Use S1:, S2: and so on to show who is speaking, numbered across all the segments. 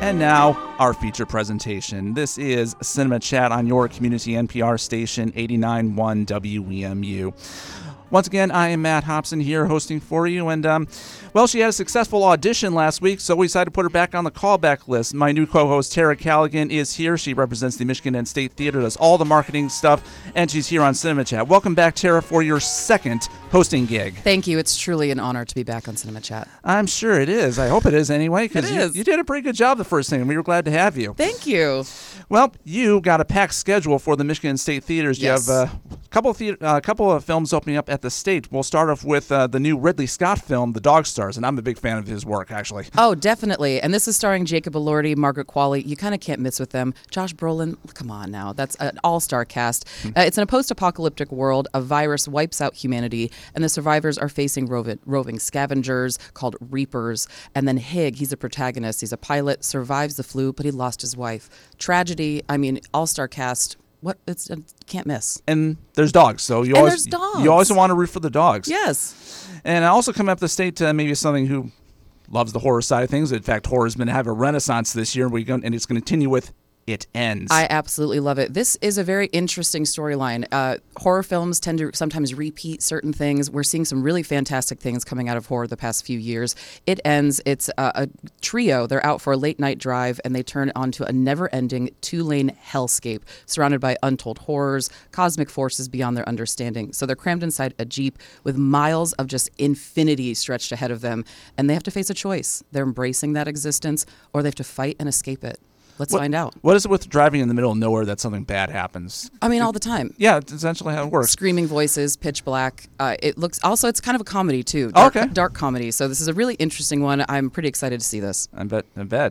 S1: And now, our feature presentation. This is Cinema Chat on your community NPR station, 89.1 WEMU. Once again, I am Matt Hobson here hosting for you, and, she had a successful audition last week, so we decided to put her back on the callback list. My new co-host, Tara Callaghan, is here. She represents the Michigan and State Theater, does all the marketing stuff, and she's here on Cinema Chat. Welcome back, Tara, for your second hosting gig.
S2: Thank you. It's truly an honor to be back on Cinema Chat.
S1: I'm sure it is. I hope it is anyway, because you did a pretty good job the first thing, and we were glad to have you.
S2: Thank you.
S1: Well, you got a packed schedule for the Michigan and State Theaters.
S2: Yes.
S1: You have a couple of films opening up at the State. We'll start off with the new Ridley Scott film, The Dog Stars, and I'm a big fan of his work, actually.
S2: Oh, definitely. And this is starring Jacob Elordi, Margaret Qualley. You kind of can't miss with them. Josh Brolin, come on now. That's an all-star cast. It's in a post-apocalyptic world. A virus wipes out humanity, and the survivors are facing roving scavengers called Reapers. And then Hig, he's a protagonist. He's a pilot, survives the flu, but he lost his wife. Tragedy, all-star cast. Can't miss.
S1: And there's dogs, so you always want to root for the dogs.
S2: Yes.
S1: And also coming up the State, maybe something who loves the horror side of things. In fact, horror's been having a renaissance this year, and it's going to continue with It Ends.
S2: I absolutely love it. This is a very interesting storyline. Horror films tend to sometimes repeat certain things. We're seeing some really fantastic things coming out of horror the past few years. It Ends. It's a trio. They're out for a late-night drive, and they turn onto a never-ending two-lane hellscape surrounded by untold horrors, cosmic forces beyond their understanding. So they're crammed inside a Jeep with miles of just infinity stretched ahead of them, and they have to face a choice. They're embracing that existence, or they have to fight and escape it. Let's find out.
S1: What is it with driving in the middle of nowhere that something bad happens?
S2: All the time.
S1: Yeah, it's essentially how it works.
S2: Screaming voices, pitch black. It's kind of a comedy too. Dark comedy. So this is a really interesting one. I'm pretty excited to see this.
S1: I bet.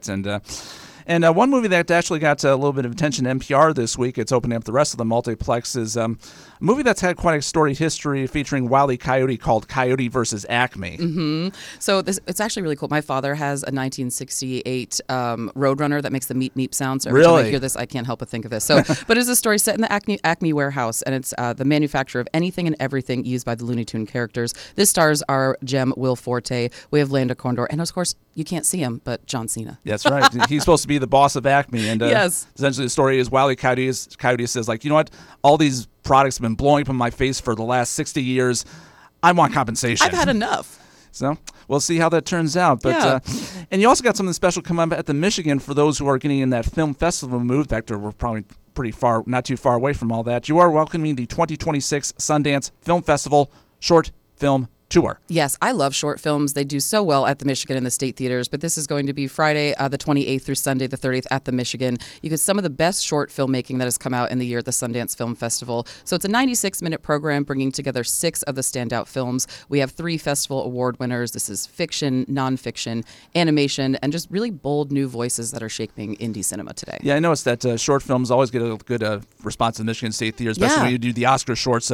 S1: And one movie that actually got a little bit of attention at NPR this week, it's opening up the rest of the multiplexes, a movie that's had quite a storied history featuring Wile E. Coyote called Coyote vs. Acme.
S2: Mm-hmm. So it's actually really cool. My father has a 1968 Roadrunner that makes the meep meep sound. So every time I hear this, I can't help but think of this. So, but it's a story set in the Acme warehouse, and it's the manufacturer of anything and everything used by the Looney Tune characters. This stars our gem Will Forte. We have Landa Condor, and of course, you can't see him, but John Cena.
S1: That's right. He's supposed to be the boss of Acme, and
S2: yes.
S1: Essentially the story is Wile E. Coyote says, you know what? All these products have been blowing up in my face for the last 60 years. I want compensation.
S2: I've had enough.
S1: So we'll see how that turns out. But and you also got something special coming up at the Michigan for those who are getting in that film festival mood. In fact, we're probably not too far away from all that. You are welcoming the 2026 Sundance Film Festival Short Film Tour.
S2: Yes, I love short films. They do so well at the Michigan and the State Theaters, but this is going to be Friday the 28th through Sunday the 30th at the Michigan. You get some of the best short filmmaking that has come out in the year at the Sundance Film Festival. So it's a 96-minute program bringing together 6 of the standout films. We have 3 festival award winners. This is fiction, nonfiction, animation, and just really bold new voices that are shaping indie cinema today.
S1: Yeah, I noticed that short films always get a good response in the Michigan State Theater, especially when you do the Oscar shorts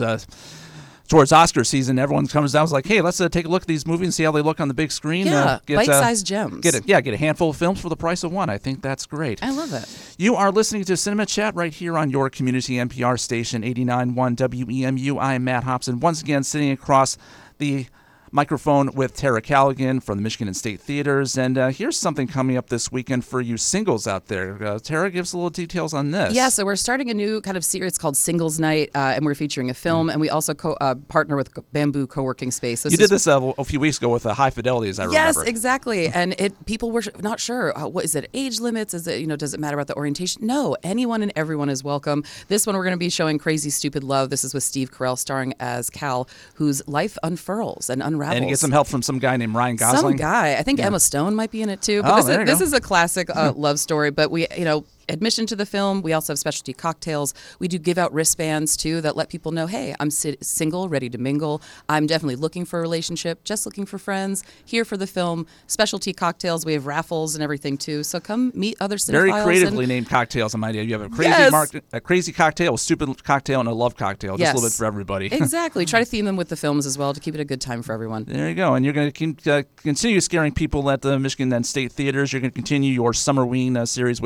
S1: towards Oscar season. Everyone comes down and is like, hey, let's take a look at these movies and see how they look on the big screen.
S2: Yeah, bite-sized gems.
S1: Get a handful of films for the price of one. I think that's great.
S2: I love it.
S1: You are listening to Cinema Chat right here on your community NPR station, 89.1 WEMU. I am Matt Hobson, once again sitting across the microphone with Tara Callaghan from the Michigan and State Theaters. And here's something coming up this weekend for you singles out there. Tara, give us a little details on this.
S2: Yeah, so we're starting a new kind of series called Singles Night, and we're featuring a film, and we also partner with Bamboo Co-working Space.
S1: You did this a few weeks ago with High Fidelity, as I remember.
S2: Yes, exactly. And people were not sure. What is it? Age limits? Is it, does it matter about the orientation? No, anyone and everyone is welcome. This one we're going to be showing Crazy Stupid Love. This is with Steve Carell starring as Cal, whose life unfurls and unravels.
S1: And he gets some help from some guy named Ryan Gosling.
S2: Some guy. I think Emma Stone might be in it too. But this is a classic love story. But we, admission to the film. We also have specialty cocktails. We do give out wristbands too that let people know, hey, I'm single, ready to mingle. I'm definitely looking for a relationship, just looking for friends, here for the film. Specialty cocktails. We have raffles and everything too. So come meet other cinephiles.
S1: Very creatively named cocktails, I'm idea. You have a crazy cocktail, a stupid cocktail, and a love cocktail. Just a little bit for everybody.
S2: Exactly. Try to theme them with the films as well to keep it a good time for everyone.
S1: There you go. And you're going to continue scaring people at the Michigan and State Theaters. You're going to continue your Summerween series with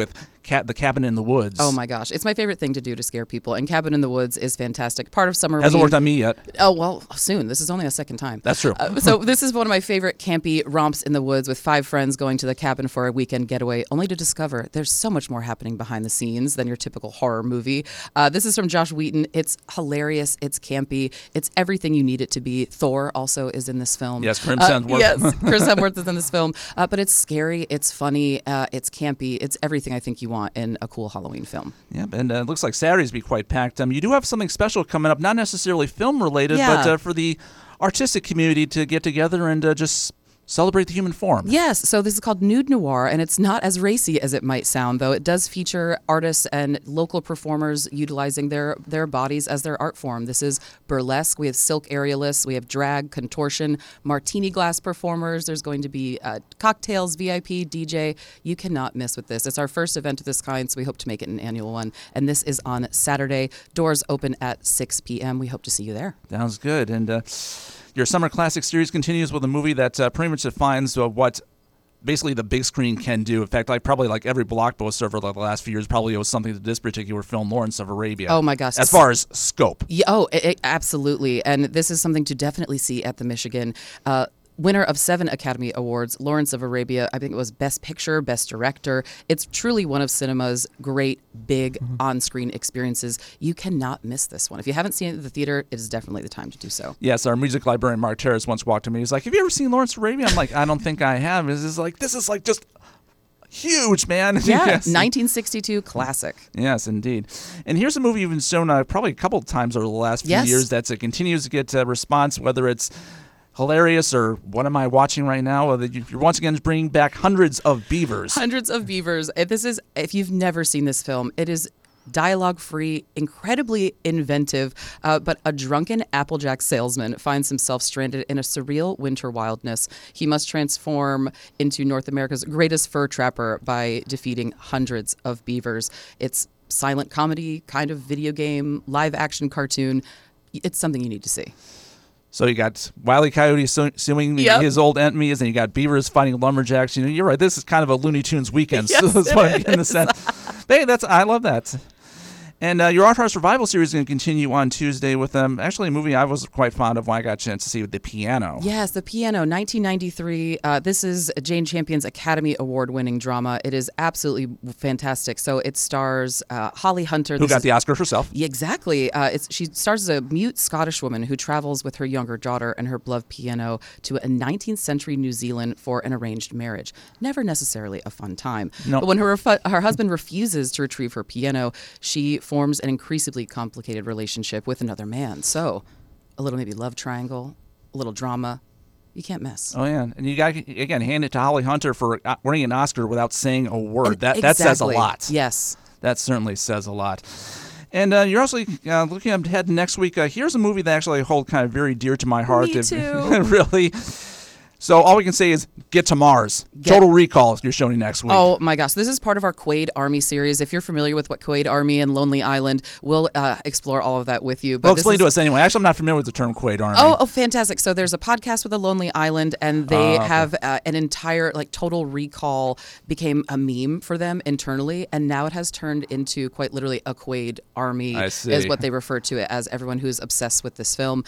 S1: The Cabin in the Woods.
S2: Oh my gosh, it's my favorite thing to do to scare people, and Cabin in the Woods is fantastic. Part of summer
S1: Hasn't worked on me yet.
S2: Oh, well, soon. This is only a second time.
S1: That's true.
S2: So this is one of my favorite campy romps in the woods with 5 friends going to the cabin for a weekend getaway, only to discover there's so much more happening behind the scenes than your typical horror movie. This is from Josh Wheaton. It's hilarious. It's campy. It's everything you need it to be. Thor also is in this film.
S1: Yes, Chris Hemsworth.
S2: Yes, Chris Hemsworth is in this film. But it's scary. It's funny. It's campy. It's everything I think you want in a cool Halloween film.
S1: Yep, and it looks like Saturday's be quite packed. You do have something special coming up, not necessarily film related, but for the artistic community to get together and just celebrate the human form.
S2: Yes, so this is called Nude Noir, and it's not as racy as it might sound, though. It does feature artists and local performers utilizing their bodies as their art form. This is burlesque. We have silk aerialists. We have drag, contortion, martini glass performers. There's going to be cocktails, VIP, DJ. You cannot miss with this. It's our first event of this kind, so we hope to make it an annual one. And this is on Saturday. Doors open at 6 p.m. We hope to see you there.
S1: Sounds good. And your Summer Classic series continues with a movie that pretty much defines what basically the big screen can do. In fact, probably every blockbuster over the last few years probably owes something to this particular film, Lawrence of Arabia.
S2: Oh my gosh.
S1: As far as scope.
S2: Yeah, absolutely. And this is something to definitely see at the Michigan. Winner of 7 Academy Awards, Lawrence of Arabia. I think it was Best Picture, Best Director. It's truly one of cinema's great, big on-screen experiences. You cannot miss this one. If you haven't seen it at the theater, it is definitely the time to do so.
S1: Yes, our music librarian, Mark Terrace, once walked to me. He's like, have you ever seen Lawrence of Arabia? I'm like, I don't think I have. This is just huge, man.
S2: Yeah,
S1: Yes.
S2: 1962 classic.
S1: Yes, indeed. And here's a movie you've been shown probably a couple of times over the last few years that continues to get response, whether it's hilarious or what am I watching right now? You're once again bringing back Hundreds of Beavers.
S2: Hundreds of Beavers. If you've never seen this film, it is dialogue-free, incredibly inventive, but a drunken Applejack salesman finds himself stranded in a surreal winter wilderness. He must transform into North America's greatest fur trapper by defeating hundreds of beavers. It's silent comedy, kind of video game, live-action cartoon. It's something you need to see.
S1: So you got Wile E. Coyote suing his old enemies, and you got beavers fighting lumberjacks. You're right. This is kind of a Looney Tunes weekend.
S2: Yes,
S1: so that's what I'm getting the sense. Hey, I love that. And your Art House Revival series is going to continue on Tuesday with actually a movie I was quite fond of when I got a chance to see, with The Piano.
S2: Yes, The Piano, 1993. This is Jane Champion's Academy Award-winning drama. It is absolutely fantastic. So it stars Holly Hunter.
S1: Who got the Oscar herself.
S2: Yeah, exactly. She stars as a mute Scottish woman who travels with her younger daughter and her beloved piano to a 19th century New Zealand for an arranged marriage. Never necessarily a fun time.
S1: No.
S2: But when her husband refuses to retrieve her piano, she forms an increasingly complicated relationship with another man. So, a little maybe love triangle, a little drama. You can't miss.
S1: Oh, yeah. And you got to, again, hand it to Holly Hunter for winning an Oscar without saying a word. That says a lot.
S2: Yes.
S1: That certainly says a lot. And you're also looking ahead next week. Here's a movie that actually I hold kind of very dear to my heart.
S2: Me too.
S1: Really. So all we can say is get to Mars. Total Recall you're showing next week.
S2: Oh, my gosh. This is part of our Quaid Army series. If you're familiar with what Quaid Army and Lonely Island, we'll explore all of that with you. But
S1: well, explain to us anyway. Actually, I'm not familiar with the term Quaid Army.
S2: Oh, fantastic. So there's a podcast with a Lonely Island, and they have an entire, Total Recall became a meme for them internally, and now it has turned into quite literally a Quaid Army is what they refer to it as, everyone who's obsessed with this film.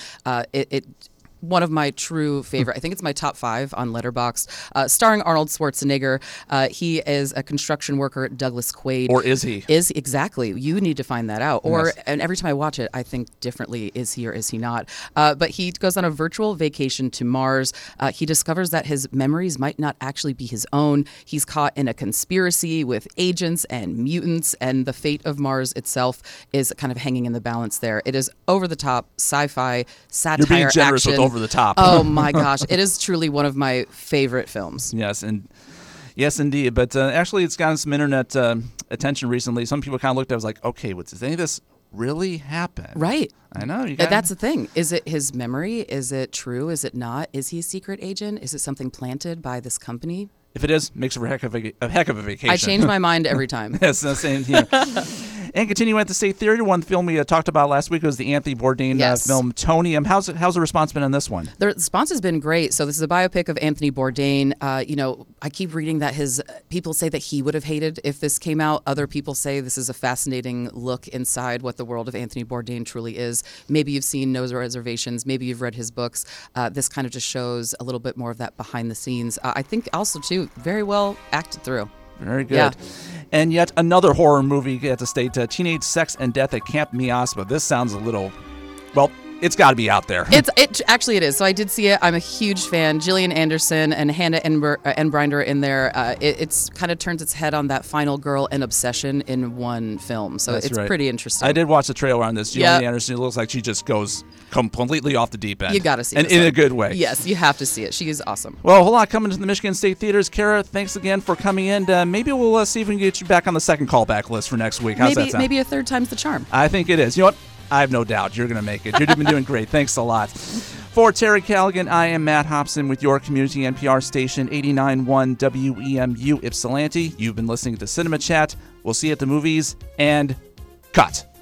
S2: One of my true favorite. I think it's my top 5 on Letterboxd. Starring Arnold Schwarzenegger. He is a construction worker, Douglas Quaid.
S1: Or is he?
S2: Exactly. You need to find that out. And every time I watch it, I think differently. Is he or is he not? But he goes on a virtual vacation to Mars. He discovers that his memories might not actually be his own. He's caught in a conspiracy with agents and mutants, and the fate of Mars itself is kind of hanging in the balance there. It is over the top sci-fi satire.
S1: You're being generous
S2: action.
S1: with over the top.
S2: Oh my gosh, it is truly one of my favorite films.
S1: Yes, indeed. But actually, it's gotten some internet attention recently. Some people kind of looked at it, was like, okay, does any of this really happen?
S2: Right.
S1: I know.
S2: That's the thing. Is it his memory? Is it true? Is it not? Is he a secret agent? Is it something planted by this company?
S1: If it is, makes for a heck of a vacation.
S2: I change my mind every time.
S1: Yes, the same here. And continuing at the State Theater, one film we talked about last week was the Anthony Bourdain film Tony. How's the response been on this one?
S2: The response has been great. So this is a biopic of Anthony Bourdain. I keep reading that people say that he would have hated if this came out. Other people say this is a fascinating look inside what the world of Anthony Bourdain truly is. Maybe you've seen No Reservations. Maybe you've read his books. This kind of just shows a little bit more of that behind the scenes. I think also, too, very well acted through.
S1: Very good.
S2: Yeah.
S1: And yet another horror movie at the State, Teenage Sex and Death at Camp Miasma. This sounds a little, well, it's got to be out there.
S2: It actually is. So I did see it. I'm a huge fan. Gillian Anderson and Hannah Enbrinder in there. It's kind of turns its head on that final girl and obsession in one film. So it's pretty interesting.
S1: I did watch the trailer on this. Gillian Anderson, it looks like she just goes completely off the deep end.
S2: You got to see it.
S1: And in a good way.
S2: Yes, you have to see it. She is awesome.
S1: Well, a whole lot coming to the Michigan State Theaters. Kara, thanks again for coming in. Maybe we'll see if we can get you back on the second callback list for next week. How's that sound?
S2: Maybe a third time's the charm.
S1: I think it is. You know what? I have no doubt you're going to make it. You've been doing great. Thanks a lot. For Terry Callaghan, I am Matt Hobson with your community NPR station 89.1 WEMU Ypsilanti. You've been listening to Cinema Chat. We'll see you at the movies, and cut.